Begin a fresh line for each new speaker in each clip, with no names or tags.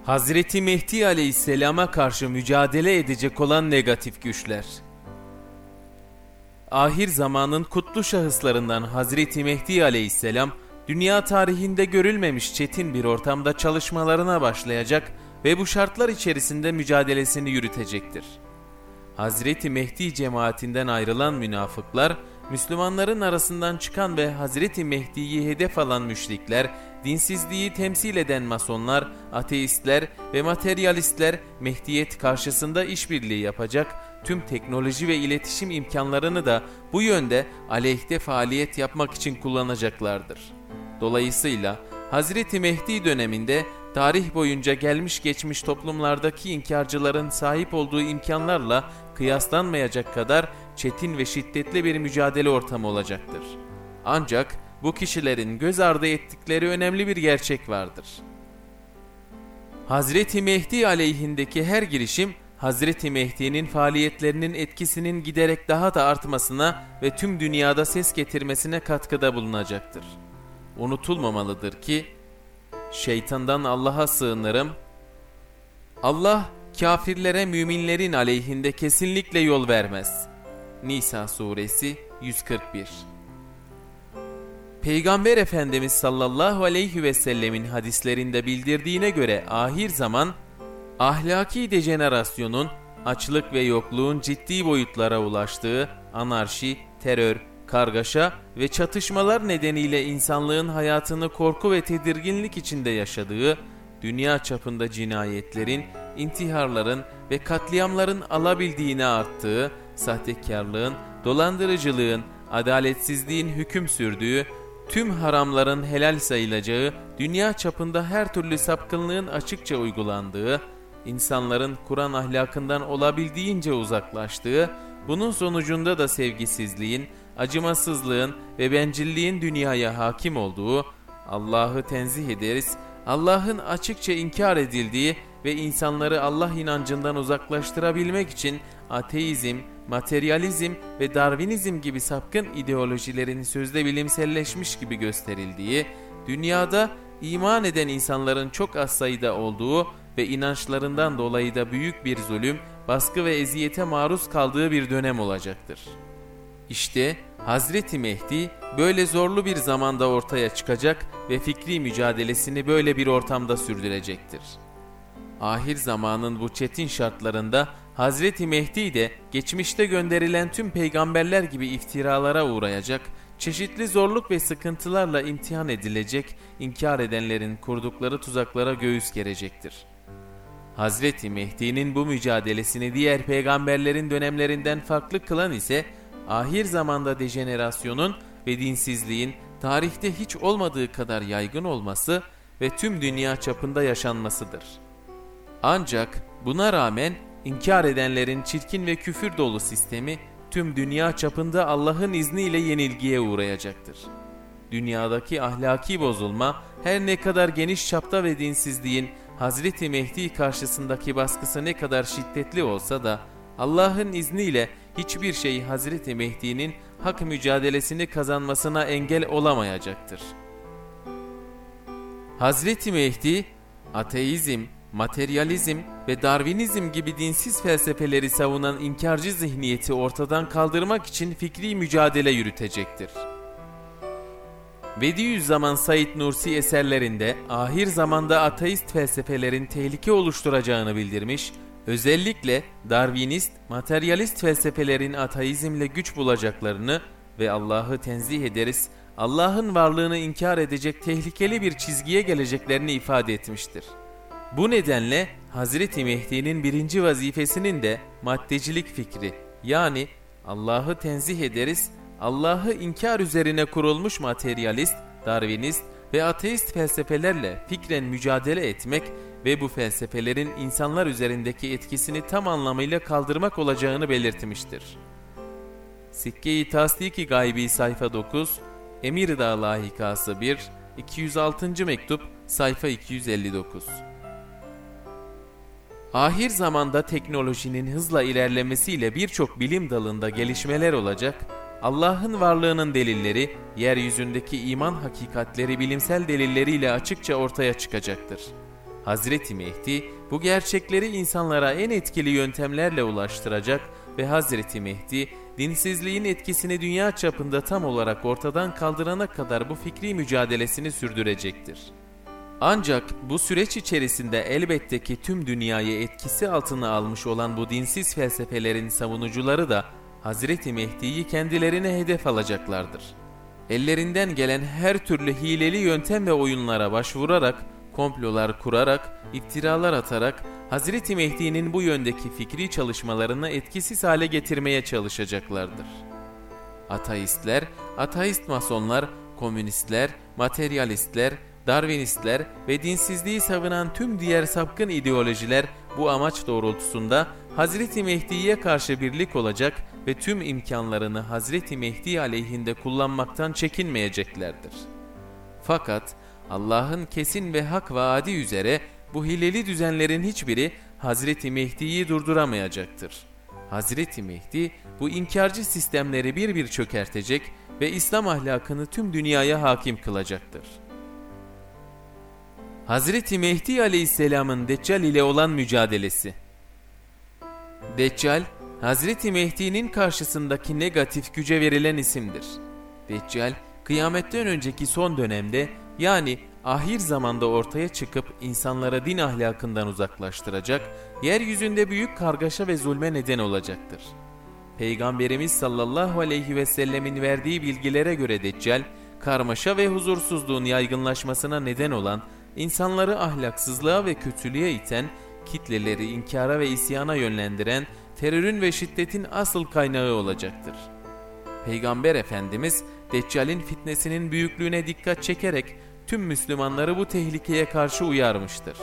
Hazreti Mehdi Aleyhisselam'a karşı mücadele edecek olan negatif güçler. Ahir zamanın kutlu şahıslarından Hazreti Mehdi Aleyhisselam, dünya tarihinde görülmemiş çetin bir ortamda çalışmalarına başlayacak ve bu şartlar içerisinde mücadelesini yürütecektir. Hazreti Mehdi cemaatinden ayrılan münafıklar, Müslümanların arasından çıkan ve Hazreti Mehdi'yi hedef alan müşrikler, dinsizliği temsil eden masonlar, ateistler ve materyalistler Mehdiyet karşısında işbirliği yapacak, tüm teknoloji ve iletişim imkanlarını da bu yönde aleyhte faaliyet yapmak için kullanacaklardır. Dolayısıyla Hazreti Mehdi döneminde tarih boyunca gelmiş geçmiş toplumlardaki inkarcıların sahip olduğu imkanlarla kıyaslanmayacak kadar çetin ve şiddetli bir mücadele ortamı olacaktır. Ancak bu kişilerin göz ardı ettikleri önemli bir gerçek vardır. Hazreti Mehdi aleyhindeki her girişim, Hazreti Mehdi'nin faaliyetlerinin etkisinin giderek daha da artmasına ve tüm dünyada ses getirmesine katkıda bulunacaktır. Unutulmamalıdır ki, şeytandan Allah'a sığınırım. Allah, kafirlere müminlerin aleyhinde kesinlikle yol vermez. Nisa suresi 141. Peygamber Efendimiz sallallahu aleyhi ve sellemin hadislerinde bildirdiğine göre ahir zaman, ahlaki dejenerasyonun, açlık ve yokluğun ciddi boyutlara ulaştığı, anarşi, terör, kargaşa ve çatışmalar nedeniyle insanlığın hayatını korku ve tedirginlik içinde yaşadığı, dünya çapında cinayetlerin, intiharların ve katliamların alabildiğine arttığı, sahtekarlığın, dolandırıcılığın, adaletsizliğin hüküm sürdüğü, tüm haramların helal sayılacağı, dünya çapında her türlü sapkınlığın açıkça uygulandığı, insanların Kur'an ahlakından olabildiğince uzaklaştığı, bunun sonucunda da sevgisizliğin, acımasızlığın ve bencilliğin dünyaya hakim olduğu, Allah'ı tenzih ederiz, Allah'ın açıkça inkar edildiği ve insanları Allah inancından uzaklaştırabilmek için ateizm, materyalizm ve Darwinizm gibi sapkın ideolojilerin sözde bilimselleşmiş gibi gösterildiği, dünyada iman eden insanların çok az sayıda olduğu ve inançlarından dolayı da büyük bir zulüm, baskı ve eziyete maruz kaldığı bir dönem olacaktır. İşte Hazreti Mehdi böyle zorlu bir zamanda ortaya çıkacak ve fikri mücadelesini böyle bir ortamda sürdürecektir. Ahir zamanın bu çetin şartlarında Hazreti Mehdi de geçmişte gönderilen tüm peygamberler gibi iftiralara uğrayacak, çeşitli zorluk ve sıkıntılarla imtihan edilecek, inkar edenlerin kurdukları tuzaklara göğüs gerecektir. Hazreti Mehdi'nin bu mücadelesini diğer peygamberlerin dönemlerinden farklı kılan ise, ahir zamanda dejenerasyonun ve dinsizliğin tarihte hiç olmadığı kadar yaygın olması ve tüm dünya çapında yaşanmasıdır. Ancak buna rağmen inkar edenlerin çirkin ve küfür dolu sistemi tüm dünya çapında Allah'ın izniyle yenilgiye uğrayacaktır. Dünyadaki ahlaki bozulma her ne kadar geniş çapta ve dinsizliğin Hazreti Mehdi karşısındaki baskısı ne kadar şiddetli olsa da Allah'ın izniyle hiçbir şey Hazreti Mehdi'nin hak mücadelesini kazanmasına engel olamayacaktır. Hazreti Mehdi, ateizm, materyalizm ve Darwinizm gibi dinsiz felsefeleri savunan inkarcı zihniyeti ortadan kaldırmak için fikri mücadele yürütecektir. Bediüzzaman Said Nursi eserlerinde ahir zamanda ateist felsefelerin tehlike oluşturacağını bildirmiş, özellikle Darwinist, materyalist felsefelerin ateizmle güç bulacaklarını ve Allah'ı tenzih ederiz, Allah'ın varlığını inkar edecek tehlikeli bir çizgiye geleceklerini ifade etmiştir. Bu nedenle Hazreti Mehdi'nin birinci vazifesinin de maddecilik fikri, yani Allah'ı tenzih ederiz, Allah'ı inkar üzerine kurulmuş materyalist, Darwinist ve ateist felsefelerle fikren mücadele etmek ve bu felsefelerin insanlar üzerindeki etkisini tam anlamıyla kaldırmak olacağını belirtmiştir. Sikke-i Tasdik-i Gaybi sayfa 9, Emirdağ Lahikası 1, 206. mektup sayfa 259. Ahir zamanda teknolojinin hızla ilerlemesiyle birçok bilim dalında gelişmeler olacak, Allah'ın varlığının delilleri, yeryüzündeki iman hakikatleri bilimsel delilleriyle açıkça ortaya çıkacaktır. Hazreti Mehdi bu gerçekleri insanlara en etkili yöntemlerle ulaştıracak ve Hazreti Mehdi dinsizliğin etkisini dünya çapında tam olarak ortadan kaldırana kadar bu fikri mücadelesini sürdürecektir. Ancak bu süreç içerisinde elbette ki tüm dünyayı etkisi altına almış olan bu dinsiz felsefelerin savunucuları da Hazreti Mehdi'yi kendilerine hedef alacaklardır. Ellerinden gelen her türlü hileli yöntem ve oyunlara başvurarak, komplolar kurarak, iftiralar atarak Hazreti Mehdi'nin bu yöndeki fikri çalışmalarını etkisiz hale getirmeye çalışacaklardır. Ateistler, ateist masonlar, komünistler, materyalistler, Darwinistler ve dinsizliği savunan tüm diğer sapkın ideolojiler bu amaç doğrultusunda Hazreti Mehdi'ye karşı birlik olacak ve tüm imkanlarını Hazreti Mehdi aleyhinde kullanmaktan çekinmeyeceklerdir. Fakat Allah'ın kesin ve hak vaadi üzere bu hileli düzenlerin hiçbiri Hazreti Mehdi'yi durduramayacaktır. Hazreti Mehdi bu inkarcı sistemleri bir bir çökertecek ve İslam ahlakını tüm dünyaya hakim kılacaktır. Hazreti Mehdi Aleyhisselam'ın Deccal ile olan mücadelesi. Deccal, Hazreti Mehdi'nin karşısındaki negatif güce verilen isimdir. Deccal, kıyametten önceki son dönemde yani ahir zamanda ortaya çıkıp insanlara din ahlakından uzaklaştıracak, yeryüzünde büyük kargaşa ve zulme neden olacaktır. Peygamberimiz sallallahu aleyhi ve sellemin verdiği bilgilere göre Deccal, karmaşa ve huzursuzluğun yaygınlaşmasına neden olan, insanları ahlaksızlığa ve kötülüğe iten, kitleleri inkara ve isyana yönlendiren, terörün ve şiddetin asıl kaynağı olacaktır. Peygamber Efendimiz, Deccal'in fitnesinin büyüklüğüne dikkat çekerek tüm Müslümanları bu tehlikeye karşı uyarmıştır.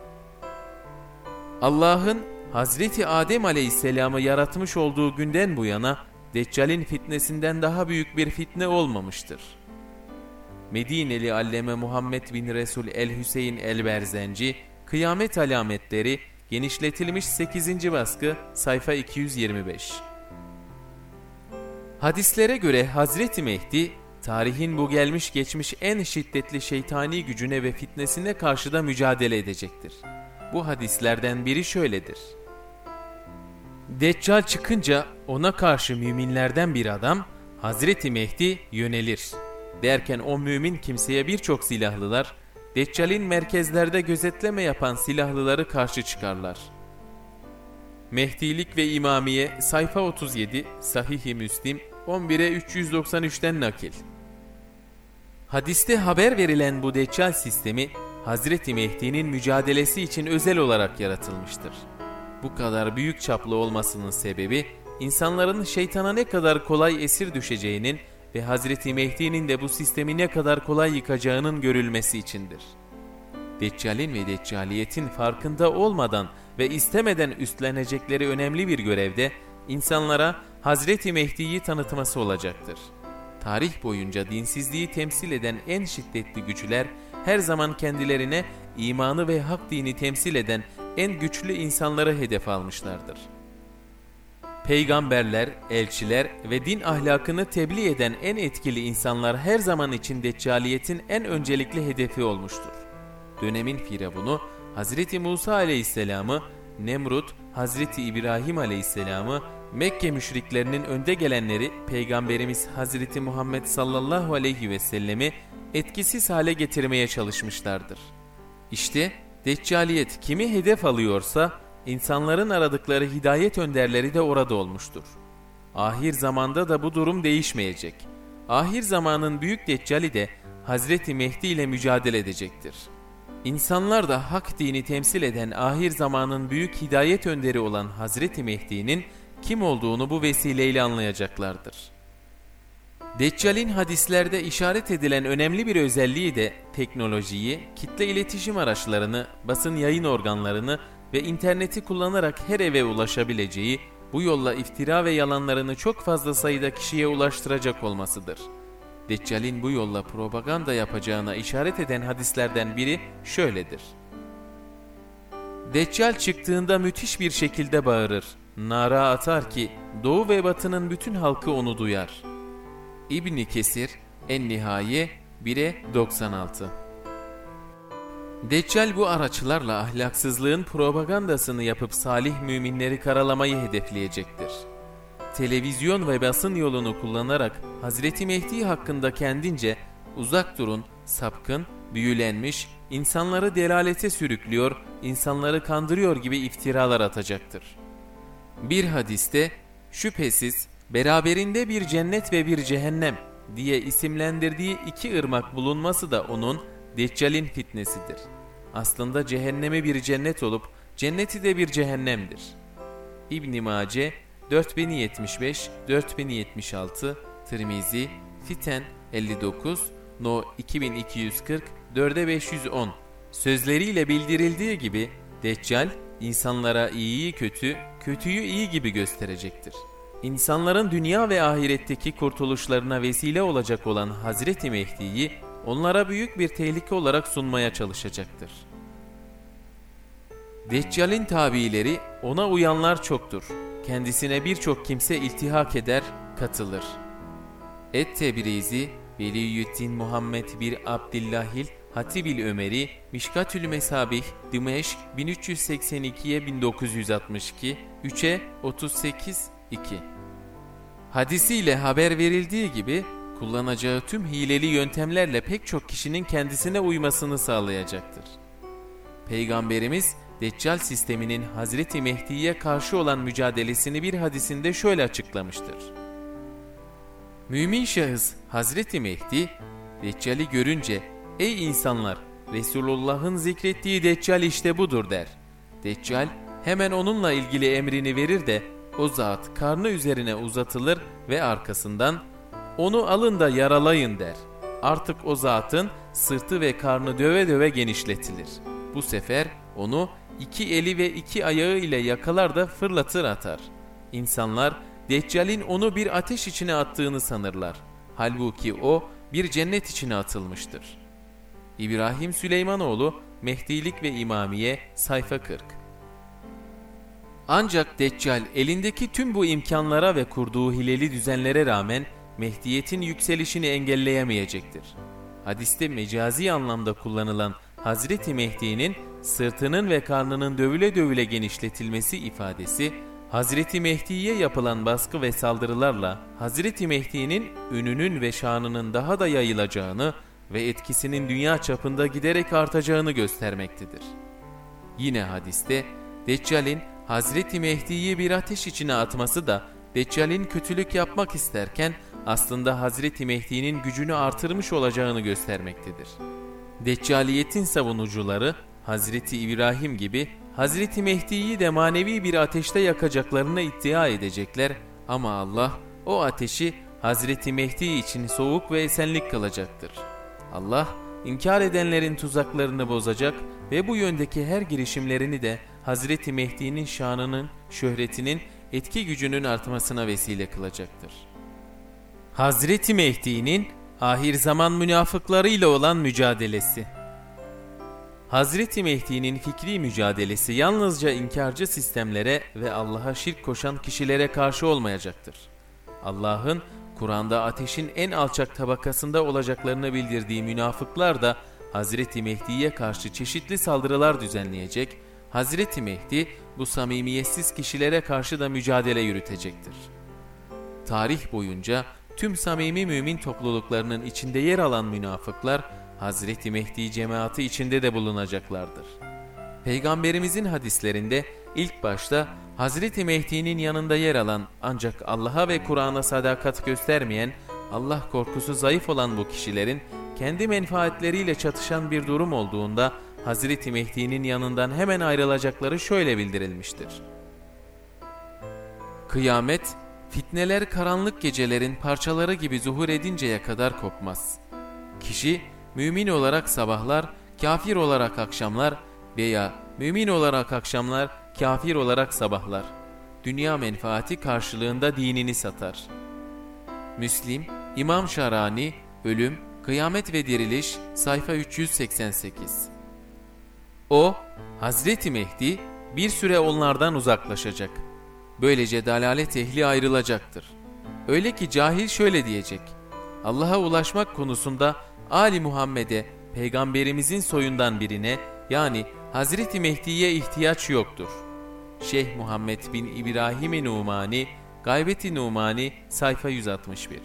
Allah'ın Hazreti Adem Aleyhisselam'ı yaratmış olduğu günden bu yana Deccal'in fitnesinden daha büyük bir fitne olmamıştır. Medineli Alleme Muhammed bin Resul el-Hüseyin el-Berzenci, Kıyamet Alametleri, genişletilmiş 8. baskı, sayfa 225. Hadislere göre Hazreti Mehdi, tarihin bu gelmiş geçmiş en şiddetli şeytani gücüne ve fitnesine karşı da mücadele edecektir. Bu hadislerden biri şöyledir. Deccal çıkınca ona karşı müminlerden bir adam, Hazreti Mehdi yönelir. Derken o mümin kimseye birçok silahlılar, Deccal'in merkezlerde gözetleme yapan silahlıları karşı çıkarlar. Mehdilik ve İmamiye sayfa 37, Sahih-i Müslim 11'e 393'ten nakil. Hadiste haber verilen bu Deccal sistemi Hazreti Mehdi'nin mücadelesi için özel olarak yaratılmıştır. Bu kadar büyük çaplı olmasının sebebi insanların şeytana ne kadar kolay esir düşeceğinin ve Hazreti Mehdi'nin de bu sistemi ne kadar kolay yıkacağının görülmesi içindir. Deccal'in ve Deccaliyetin farkında olmadan ve istemeden üstlenecekleri önemli bir görevde insanlara Hazreti Mehdi'yi tanıtması olacaktır. Tarih boyunca dinsizliği temsil eden en şiddetli güçler her zaman kendilerine imanı ve hak dini temsil eden en güçlü insanları hedef almışlardır. Peygamberler, elçiler ve din ahlakını tebliğ eden en etkili insanlar her zaman için Deccaliyetin en öncelikli hedefi olmuştur. Dönemin firavunu Hazreti Musa Aleyhisselam'ı, Nemrut, Hazreti İbrahim Aleyhisselam'ı, Mekke müşriklerinin önde gelenleri Peygamberimiz Hazreti Muhammed sallallahu aleyhi ve sellemi etkisiz hale getirmeye çalışmışlardır. İşte Deccaliyet kimi hedef alıyorsa insanların aradıkları hidayet önderleri de orada olmuştur. Ahir zamanda da bu durum değişmeyecek. Ahir zamanın büyük Deccali de Hazreti Mehdi ile mücadele edecektir. İnsanlar da hak dini temsil eden ahir zamanın büyük hidayet önderi olan Hazreti Mehdi'nin kim olduğunu bu vesileyle anlayacaklardır. Deccal'in hadislerde işaret edilen önemli bir özelliği de teknolojiyi, kitle iletişim araçlarını, basın yayın organlarını ve interneti kullanarak her eve ulaşabileceği, bu yolla iftira ve yalanlarını çok fazla sayıda kişiye ulaştıracak olmasıdır. Deccal'in bu yolla propaganda yapacağına işaret eden hadislerden biri şöyledir. Deccal çıktığında müthiş bir şekilde bağırır, nara atar ki doğu ve batının bütün halkı onu duyar. İbn Kesir En-Nihaye 1'e 96. Deccal bu araçlarla ahlaksızlığın propagandasını yapıp salih müminleri karalamayı hedefleyecektir. Televizyon ve basın yolunu kullanarak Hazreti Mehdi hakkında kendince uzak durun, sapkın, büyülenmiş, insanları delalete sürüklüyor, insanları kandırıyor gibi iftiralar atacaktır. Bir hadiste şüphesiz beraberinde bir cennet ve bir cehennem diye isimlendirdiği iki ırmak bulunması da onun Deccal'in fitnesidir. Aslında cehennemi bir cennet olup cenneti de bir cehennemdir. İbn-i Mace 4075, 4076, Tirmizi, Fiten 59, No 2240, 4510 sözleriyle bildirildiği gibi Deccal insanlara iyiyi kötü, kötüyü iyi gibi gösterecektir. İnsanların dünya ve ahiretteki kurtuluşlarına vesile olacak olan Hazreti Mehdi'yi onlara büyük bir tehlike olarak sunmaya çalışacaktır. Deccal'in tabiileri ona uyanlar çoktur. Kendisine birçok kimse iltihak eder, katılır. Et-Tebrizi, Veliyüddin Muhammed bir Abdillahil Hatibil Ömeri, Mişkatül Mesabih, Dimeşk 1382'ye 1962, 3'e 38, 2. Hadisiyle haber verildiği gibi kullanacağı tüm hileli yöntemlerle pek çok kişinin kendisine uymasını sağlayacaktır. Peygamberimiz Deccal sisteminin Hazreti Mehdi'ye karşı olan mücadelesini bir hadisinde şöyle açıklamıştır. Mümin şahıs Hazreti Mehdi, Deccal'i görünce "Ey insanlar, Resulullah'ın zikrettiği Deccal işte budur" der. Deccal hemen onunla ilgili emrini verir de o zat karnı üzerine uzatılır ve arkasından "Onu alın da yaralayın" der. Artık o zatın sırtı ve karnı döve döve genişletilir. Bu sefer onu iki eli ve iki ayağı ile yakalar da fırlatır atar. İnsanlar Deccal'in onu bir ateş içine attığını sanırlar. Halbuki o bir cennet içine atılmıştır. İbrahim Süleymanoğlu, Mehdilik ve İmamiye, sayfa 40. Ancak Deccal elindeki tüm bu imkanlara ve kurduğu hileli düzenlere rağmen Mehdiyet'in yükselişini engelleyemeyecektir. Hadiste mecazi anlamda kullanılan Hazreti Mehdi'nin sırtının ve karnının dövüle dövüle genişletilmesi ifadesi, Hazreti Mehdi'ye yapılan baskı ve saldırılarla Hazreti Mehdi'nin ününün ve şanının daha da yayılacağını ve etkisinin dünya çapında giderek artacağını göstermektedir. Yine hadiste Deccal'in Hazreti Mehdi'yi bir ateş içine atması da Deccal'in kötülük yapmak isterken aslında Hazreti Mehdi'nin gücünü artırmış olacağını göstermektedir. Deccaliyetin savunucuları Hazreti İbrahim gibi Hazreti Mehdi'yi de manevi bir ateşte yakacaklarını iddia edecekler ama Allah o ateşi Hazreti Mehdi için soğuk ve esenlik kılacaktır. Allah inkar edenlerin tuzaklarını bozacak ve bu yöndeki her girişimlerini de Hazreti Mehdi'nin şanının, şöhretinin, etki gücünün artmasına vesile kılacaktır. Hazreti Mehdi'nin ahir zaman münafıklarıyla olan mücadelesi. Hazreti Mehdi'nin fikri mücadelesi yalnızca inkarcı sistemlere ve Allah'a şirk koşan kişilere karşı olmayacaktır. Allah'ın Kur'an'da ateşin en alçak tabakasında olacaklarını bildirdiği münafıklar da Hazreti Mehdi'ye karşı çeşitli saldırılar düzenleyecek, Hazreti Mehdi bu samimiyetsiz kişilere karşı da mücadele yürütecektir. Tarih boyunca tüm samimi mümin topluluklarının içinde yer alan münafıklar, Hazreti Mehdi cemaati içinde de bulunacaklardır. Peygamberimizin hadislerinde ilk başta Hazreti Mehdi'nin yanında yer alan ancak Allah'a ve Kur'an'a sadakat göstermeyen, Allah korkusu zayıf olan bu kişilerin kendi menfaatleriyle çatışan bir durum olduğunda Hazreti Mehdi'nin yanından hemen ayrılacakları şöyle bildirilmiştir. Kıyamet, fitneler karanlık gecelerin parçaları gibi zuhur edinceye kadar kopmaz. Kişi mümin olarak sabahlar, kafir olarak akşamlar veya mümin olarak akşamlar, kafir olarak sabahlar. Dünya menfaati karşılığında dinini satar. Müslim, İmam Şarani, Ölüm, Kıyamet ve Diriliş, sayfa 388. O, Hazreti Mehdi bir süre onlardan uzaklaşacak. Böylece dalalet ehli ayrılacaktır. Öyle ki cahil şöyle diyecek: Allah'a ulaşmak konusunda Ali Muhammed'e, Peygamberimizin soyundan birine, yani Hazreti Mehdi'ye ihtiyaç yoktur. Şeyh Muhammed bin İbrahim-i Numani, Gaybet-i Numani, sayfa 161.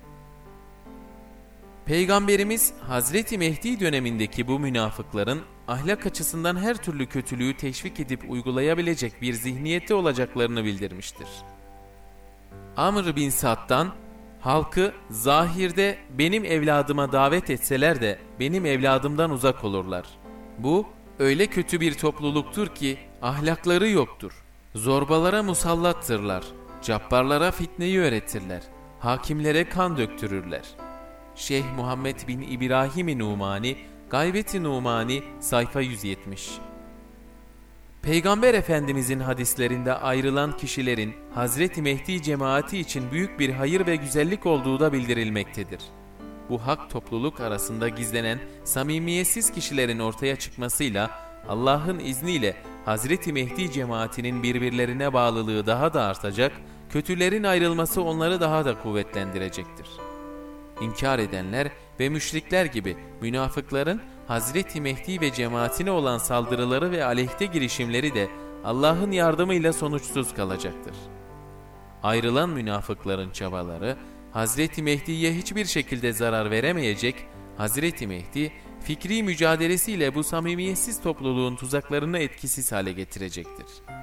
Peygamberimiz Hazreti Mehdi dönemindeki bu münafıkların ahlak açısından her türlü kötülüğü teşvik edip uygulayabilecek bir zihniyette olacaklarını bildirmiştir. Amr bin Sad'dan, halkı zahirde benim evladıma davet etseler de benim evladımdan uzak olurlar. Bu öyle kötü bir topluluktur ki ahlakları yoktur. Zorbalara musallattırlar, cabbarlara fitneyi öğretirler, hakimlere kan döktürürler. Şeyh Muhammed bin İbrahim-i Numani, Gaybet-i Numani, sayfa 170. Peygamber Efendimizin hadislerinde ayrılan kişilerin Hazreti Mehdi cemaati için büyük bir hayır ve güzellik olduğu da bildirilmektedir. Bu hak topluluk arasında gizlenen samimiyetsiz kişilerin ortaya çıkmasıyla Allah'ın izniyle Hazreti Mehdi cemaatinin birbirlerine bağlılığı daha da artacak, kötülerin ayrılması onları daha da kuvvetlendirecektir. İnkar edenler ve müşrikler gibi münafıkların Hazreti Mehdi ve cemaatine olan saldırıları ve aleyhte girişimleri de Allah'ın yardımıyla sonuçsuz kalacaktır. Ayrılan münafıkların çabaları Hazreti Mehdi'ye hiçbir şekilde zarar veremeyecek, Hazreti Mehdi fikri mücadelesiyle bu samimiyetsiz topluluğun tuzaklarını etkisiz hale getirecektir.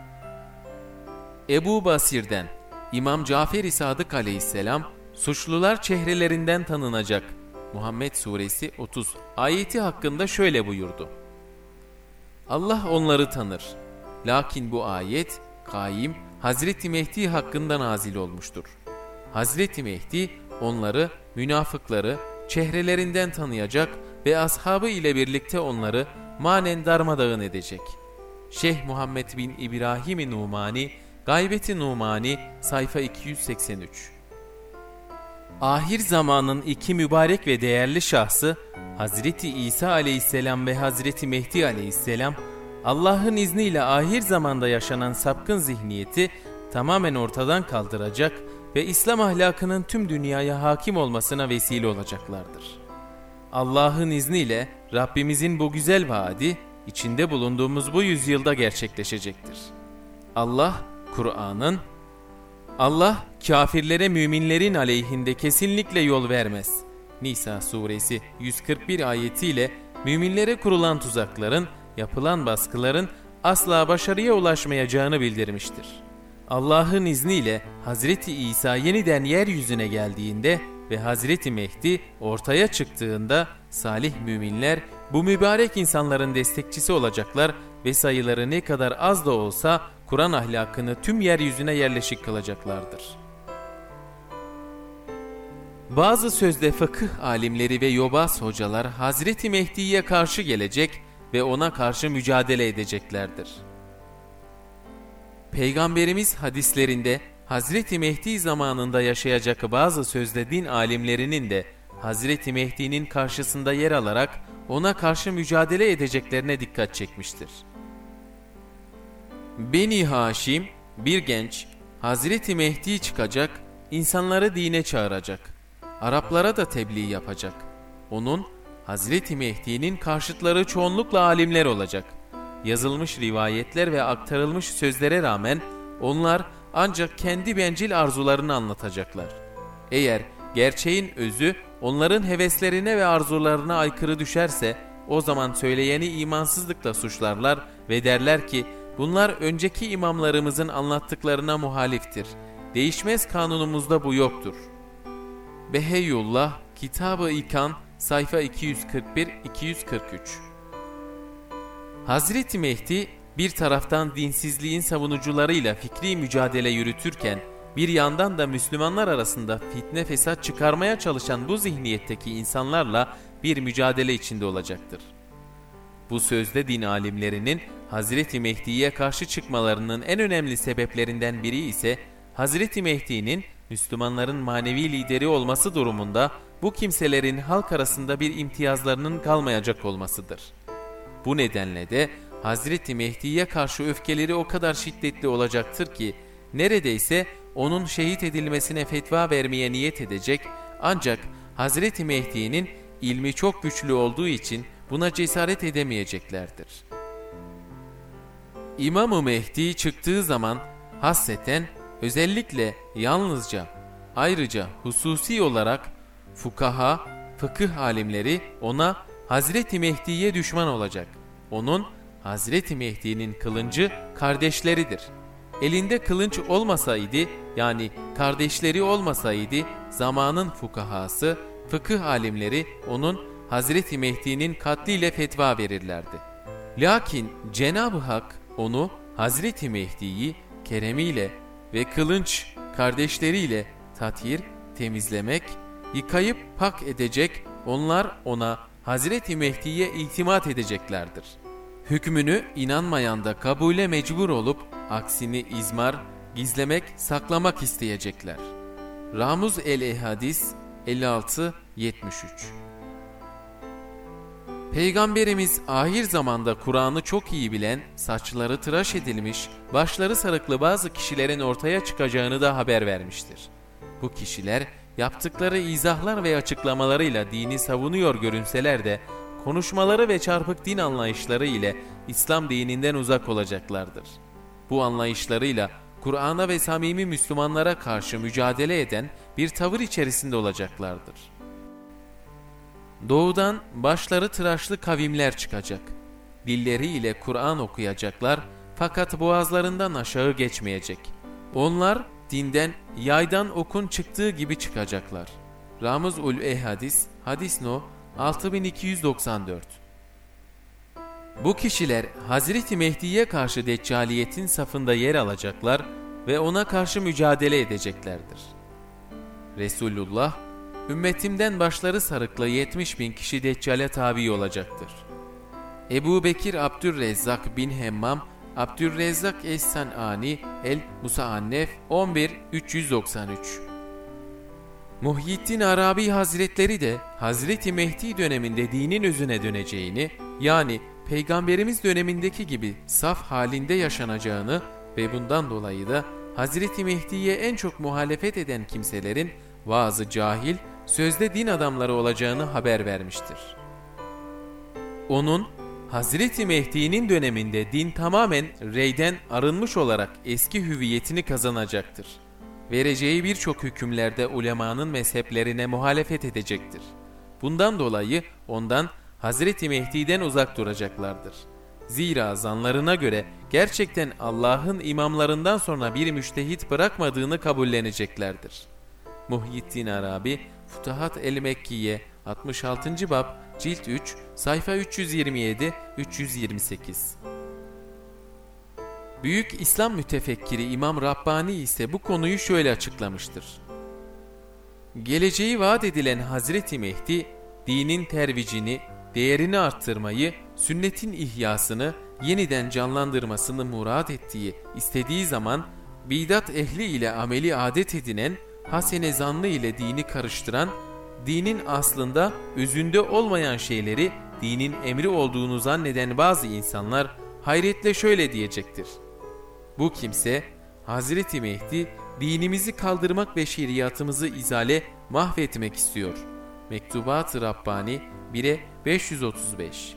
Ebu Basir'den İmam Cafer-i Sadık aleyhisselam, suçlular çehrelerinden tanınacak. Muhammed Suresi 30 ayeti hakkında şöyle buyurdu: Allah onları tanır. Lakin bu ayet kaim Hazreti Mehdi hakkında nazil olmuştur. Hazreti Mehdi onları, münafıkları çehrelerinden tanıyacak ve ashabı ile birlikte onları manen darmadağın edecek. Şeyh Muhammed bin İbrahim-i Numani, Gaybet-i Numani, sayfa 283. Ahir zamanın iki mübarek ve değerli şahsı Hazreti İsa aleyhisselam ve Hazreti Mehdi aleyhisselam, Allah'ın izniyle ahir zamanda yaşanan sapkın zihniyeti tamamen ortadan kaldıracak ve İslam ahlakının tüm dünyaya hakim olmasına vesile olacaklardır. Allah'ın izniyle Rabbimizin bu güzel vaadi içinde bulunduğumuz bu yüzyılda gerçekleşecektir. Allah kafirlere müminlerin aleyhinde kesinlikle yol vermez. Nisa suresi 141 ayetiyle müminlere kurulan tuzakların, yapılan baskıların asla başarıya ulaşmayacağını bildirmiştir. Allah'ın izniyle Hazreti İsa yeniden yeryüzüne geldiğinde ve Hazreti Mehdi ortaya çıktığında salih müminler bu mübarek insanların destekçisi olacaklar ve sayıları ne kadar az da olsa Kur'an ahlakını tüm yeryüzüne yerleşik kılacaklardır. Bazı sözde fıkıh alimleri ve yobaz hocalar Hazreti Mehdi'ye karşı gelecek ve ona karşı mücadele edeceklerdir. Peygamberimiz hadislerinde Hazreti Mehdi zamanında yaşayacak bazı sözde din alimlerinin de Hazreti Mehdi'nin karşısında yer alarak ona karşı mücadele edeceklerine dikkat çekmiştir. Beni Haşim, bir genç, Hazreti Mehdi çıkacak, insanları dine çağıracak, Araplara da tebliğ yapacak. Onun, Hazreti Mehdi'nin karşıtları çoğunlukla alimler olacak. Yazılmış rivayetler ve aktarılmış sözlere rağmen onlar ancak kendi bencil arzularını anlatacaklar. Eğer gerçeğin özü onların heveslerine ve arzularına aykırı düşerse, o zaman söyleyeni imansızlıkla suçlarlar ve derler ki, bunlar önceki imamlarımızın anlattıklarına muhaliftir. Değişmez kanunumuzda bu yoktur. Beheyullah, Kitab-ı İkan, sayfa 241-243. Hazreti Mehdi bir taraftan dinsizliğin savunucularıyla fikri mücadele yürütürken, bir yandan da Müslümanlar arasında fitne fesat çıkarmaya çalışan bu zihniyetteki insanlarla bir mücadele içinde olacaktır. Bu sözde din alimlerinin Hazreti Mehdi'ye karşı çıkmalarının en önemli sebeplerinden biri ise Hazreti Mehdi'nin Müslümanların manevi lideri olması durumunda bu kimselerin halk arasında bir imtiyazlarının kalmayacak olmasıdır. Bu nedenle de Hazreti Mehdi'ye karşı öfkeleri o kadar şiddetli olacaktır ki neredeyse onun şehit edilmesine fetva vermeye niyet edecek, ancak Hazreti Mehdi'nin ilmi çok güçlü olduğu için buna cesaret edemeyeceklerdir. İmam-ı Mehdi çıktığı zaman hasreten, özellikle yalnızca, ayrıca hususi olarak fukaha, fıkıh alimleri ona Hazreti Mehdi'ye düşman olacak. Onun Hazreti Mehdi'nin kılıncı kardeşleridir. Elinde kılınç olmasaydı, yani kardeşleri olmasaydı, zamanın fukahası, fıkıh alimleri onun Hazreti Mehdi'nin katliyle fetva verirlerdi. Lakin Cenab-ı Hak onu, Hazreti Mehdi'yi keremiyle ve kılınç kardeşleriyle tathir, temizlemek, yıkayıp pak edecek, onlar ona Hazreti Mehdi'ye itimat edeceklerdir. Hükmünü inanmayan da kabule mecbur olup aksini izmar, gizlemek, saklamak isteyecekler. Ramuz el-Ehadis 56-73. Peygamberimiz ahir zamanda Kur'an'ı çok iyi bilen, saçları tıraş edilmiş, başları sarıklı bazı kişilerin ortaya çıkacağını da haber vermiştir. Bu kişiler yaptıkları izahlar ve açıklamalarıyla dini savunuyor görünseler de, konuşmaları ve çarpık din anlayışları ile İslam dininden uzak olacaklardır. Bu anlayışlarıyla Kur'an'a ve samimi Müslümanlara karşı mücadele eden bir tavır içerisinde olacaklardır. Doğudan başları tıraşlı kavimler çıkacak. Dilleriyle Kur'an okuyacaklar fakat boğazlarından aşağı geçmeyecek. Onlar dinden yaydan okun çıktığı gibi çıkacaklar. Ramuz-ul Ehadis, hadis no 6294. Bu kişiler Hazreti Mehdi'ye karşı deccaliyetin safında yer alacaklar ve ona karşı mücadele edeceklerdir. Resulullah, ümmetimden başları sarıklı 70.000 kişi deccale tabi olacaktır. Ebu Bekir Abdurrezzak bin Hemmam, Abdurrezzak Es-San'ani el-Musaannef 11-393. Muhyiddin Arabi Hazretleri de Hazreti Mehdi döneminde dinin özüne döneceğini, yani Peygamberimiz dönemindeki gibi saf halinde yaşanacağını ve bundan dolayı da Hazreti Mehdi'ye en çok muhalefet eden kimselerin vaazı cahil, sözde din adamları olacağını haber vermiştir. Onun Hazreti Mehdi'nin döneminde din tamamen reyden arınmış olarak eski hüviyetini kazanacaktır. Vereceği birçok hükümlerde ulemanın mezheplerine muhalefet edecektir. Bundan dolayı ondan Hazreti Mehdi'den uzak duracaklardır. Zira zanlarına göre gerçekten Allah'ın imamlarından sonra bir müştehit bırakmadığını kabulleneceklerdir. Muhyiddin Arabi, Futuhat el-Mekkiye 66. bab, cilt 3, sayfa 327-328. Büyük İslam mütefekkiri İmam Rabbani ise bu konuyu şöyle açıklamıştır. Geleceği vaat edilen Hazreti Mehdi, dinin tervicini, değerini arttırmayı, sünnetin ihyasını, yeniden canlandırmasını murad ettiği, istediği zaman bidat ehli ile ameli adet edinen, hasene zannı ile dini karıştıran, dinin aslında özünde olmayan şeyleri dinin emri olduğunu zanneden bazı insanlar hayretle şöyle diyecektir. Bu kimse Hazreti Mehdi dinimizi kaldırmak ve şeriatımızı izale, mahvetmek istiyor. Mektubat-ı Rabbani 1'e 535.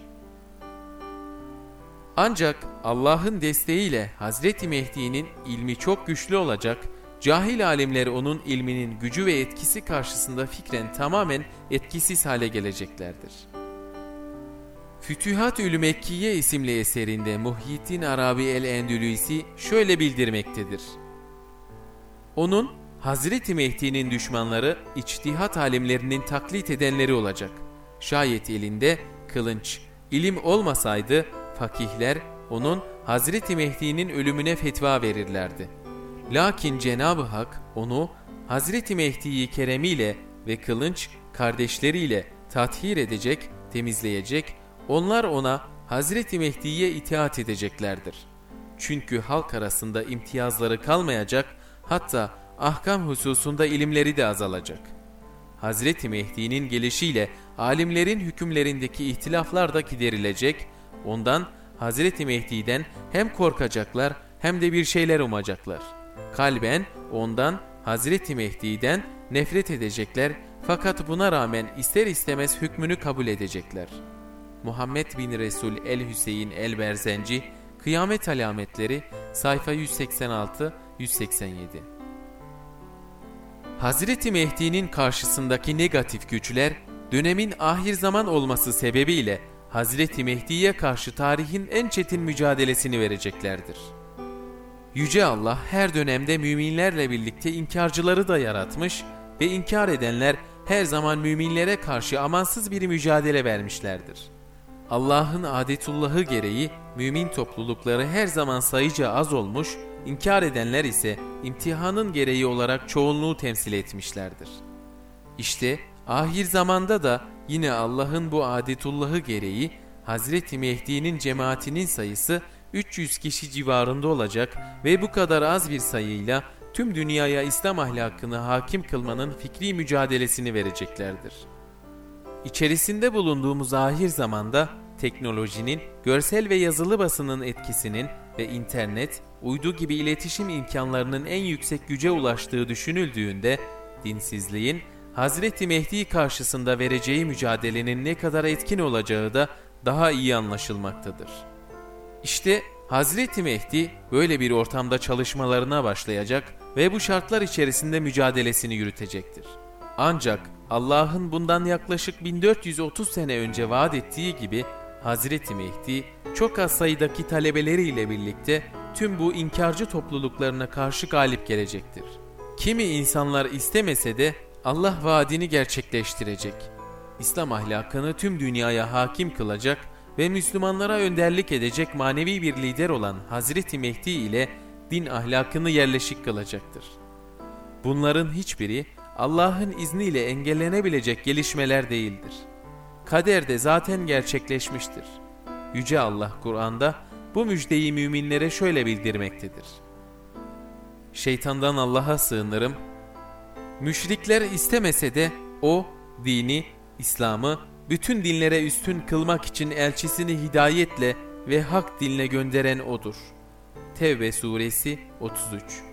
Ancak Allah'ın desteğiyle Hazreti Mehdi'nin ilmi çok güçlü olacak, cahil alimler onun ilminin gücü ve etkisi karşısında fikren tamamen etkisiz hale geleceklerdir. Fütühat-ül Mekkiye isimli eserinde Muhyiddin Arabi el-Endülüsi şöyle bildirmektedir. Onun Hazreti Mehdi'nin düşmanları içtihat alimlerinin taklit edenleri olacak. Şayet elinde kılınç, ilim olmasaydı fakihler onun Hazreti Mehdi'nin ölümüne fetva verirlerdi. Lakin Cenab-ı Hak onu Hazreti Mehdi'yi keremiyle ve kılınç kardeşleriyle tathir edecek, temizleyecek, onlar ona Hazreti Mehdi'ye itaat edeceklerdir. Çünkü halk arasında imtiyazları kalmayacak, hatta ahkam hususunda ilimleri de azalacak. Hazreti Mehdi'nin gelişiyle alimlerin hükümlerindeki ihtilaflar da giderilecek, ondan Hazreti Mehdi'den hem korkacaklar hem de bir şeyler umacaklar. Kalben ondan Hazreti Mehdi'den nefret edecekler fakat buna rağmen ister istemez hükmünü kabul edecekler. Muhammed bin Resul el-Hüseyin el-Berzenci, Kıyamet Alametleri, sayfa 186-187. Hazreti Mehdi'nin karşısındaki negatif güçler, dönemin ahir zaman olması sebebiyle Hazreti Mehdi'ye karşı tarihin en çetin mücadelesini vereceklerdir. Yüce Allah her dönemde müminlerle birlikte inkarcıları da yaratmış ve inkar edenler her zaman müminlere karşı amansız bir mücadele vermişlerdir. Allah'ın adetullahı gereği mümin toplulukları her zaman sayıca az olmuş, inkar edenler ise imtihanın gereği olarak çoğunluğu temsil etmişlerdir. İşte ahir zamanda da yine Allah'ın bu adetullahı gereği Hazreti Mehdi'nin cemaatinin sayısı 300 kişi civarında olacak ve bu kadar az bir sayıyla tüm dünyaya İslam ahlakını hakim kılmanın fikri mücadelesini vereceklerdir. İçerisinde bulunduğumuz ahir zamanda teknolojinin, görsel ve yazılı basının etkisinin ve internet, uydu gibi iletişim imkanlarının en yüksek güce ulaştığı düşünüldüğünde dinsizliğin Hazreti Mehdi karşısında vereceği mücadelenin ne kadar etkin olacağı da daha iyi anlaşılmaktadır. İşte Hazreti Mehdi böyle bir ortamda çalışmalarına başlayacak ve bu şartlar içerisinde mücadelesini yürütecektir. Ancak Allah'ın bundan yaklaşık 1430 sene önce vaat ettiği gibi Hazreti Mehdi çok az sayıdaki talebeleriyle birlikte tüm bu inkarcı topluluklarına karşı galip gelecektir. Kimi insanlar istemese de Allah vaadini gerçekleştirecek. İslam ahlakını tüm dünyaya hakim kılacak ve Müslümanlara önderlik edecek manevi bir lider olan Hazreti Mehdi ile din ahlakını yerleşik kılacaktır. Bunların hiçbiri Allah'ın izniyle engellenebilecek gelişmeler değildir. Kader de zaten gerçekleşmiştir. Yüce Allah Kur'an'da bu müjdeyi müminlere şöyle bildirmektedir. Şeytandan Allah'a sığınırım. Müşrikler istemese de o, dini, İslam'ı bütün dinlere üstün kılmak için elçisini hidayetle ve hak dinle gönderen O'dur. Tevbe suresi 33.